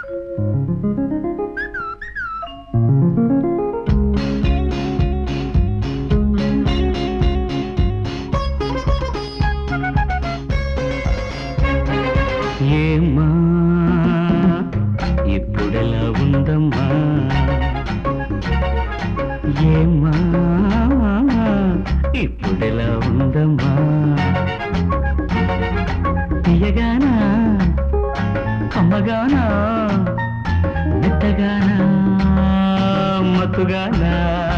ఏమ్మా ఇప్పుడెలా ఉందమ్మా, ఏమ్మా ఇప్పుడెలా ఉందమ్మా, తీయగానా కమ్మగానా మెత్తగానా మత్తుగానా,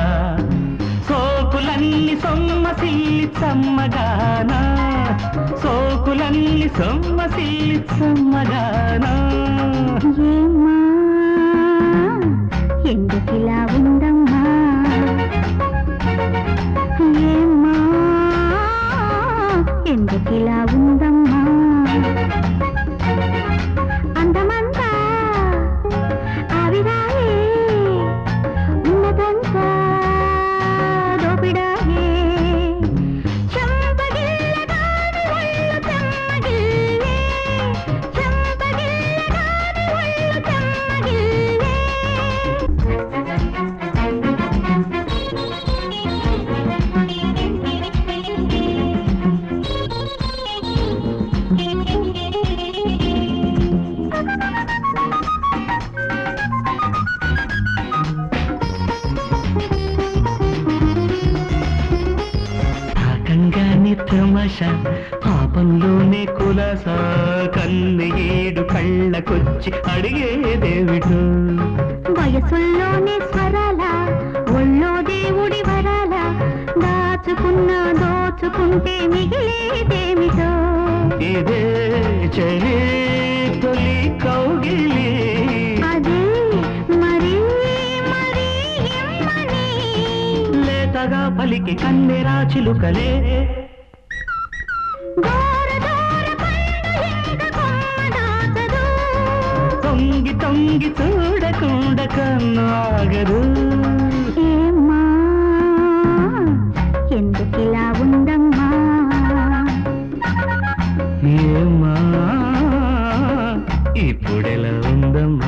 సోకులన్నీ సొమ్మసిల్లి చమ్మగానా, సోకులన్నీ సొమ్మసిల్లి చమ్మగానా. ఏమ్మా ఎందుకిలా ఉందమ్మా, ఏమ్మా ఎందుకిలా ఉందమ్మా, అందమంతా ఆవిరాయే ఉన్నదంతా దోపిడాయే, చెంపగిల్లగాని ఒళ్ళు చెమ్మగిల్లే, చెంపగిల్లగాని ఒళ్ళు చెమ్మగిల్లే. పాకంగానే తమాష పాపంలోనే కులాస, కన్ను ఏడు కళ్ళకొచ్చి అడిగేదేమిటో, వయసుల్లోనే స్వరాల ఒళ్ళో దేవుడి వరాల, దాచుకున్నా దోచుకుంటే మిగిలేదేమిటో, ఇదే చలి తొలి కౌగిలి, అదే మరీ మరీ ఎమ్మని, లేతగా పలికి కన్నెరా చిలుకలే, దూర దూర పైన ఎంత కొమ్మ దాచదు, తొంగి తొంగి చూడకుండా కన్నాగదు. ఏమ్మా ఎందుకిలా ఉందమ్మా, ఏమ్మా ఇప్పుడెలా ఉందమ్మా,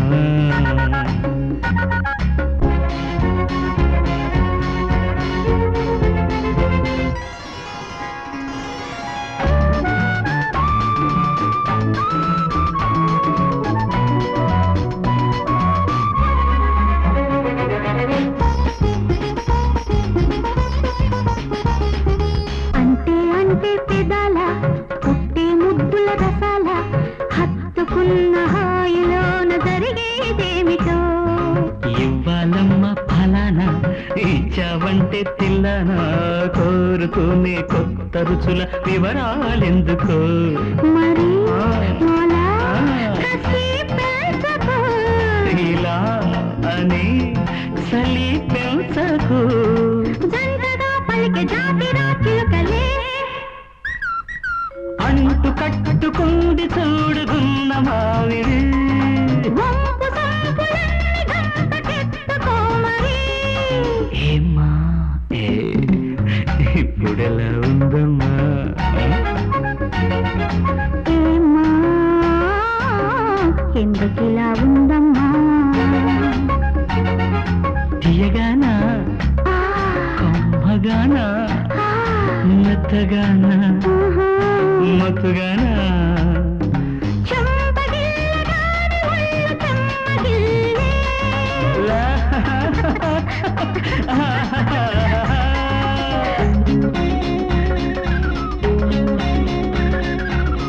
అంటే అంటే పెదాల పుట్టే ముద్దుల రసాల, హత్తుకున్న హాయిలోన జరిగేదేమిటో, ఇవ్వాలమ్మ ఫలానా ఇచ్చావంటే తిల్లానా, కోరుకునే కొత్త రుచుల వివరాలెందుకో, మరి మొలా కసి పెంచకు, ఇలా అని సలి పెంచకు, జంటగా పలికే జాతిరా చిలుకలే, అంటు కట్టుకుంది చూడుగున్న మావిడి, వంపు సంపులన్నీ గంటకెత్తుకోమరి, ఏమ్మా ఇప్పుడెలా ఉందమ్మా, ఏమ్మా ఎందుకిలా ఉందమ్మా, తీయగానా ఆ, కమ్మగానా ఆ, మెత్తగానా ఆహా. మత్తుగానా, చెంపగిల్లగాని ఒళ్ళు చెమ్మగిల్లే. లా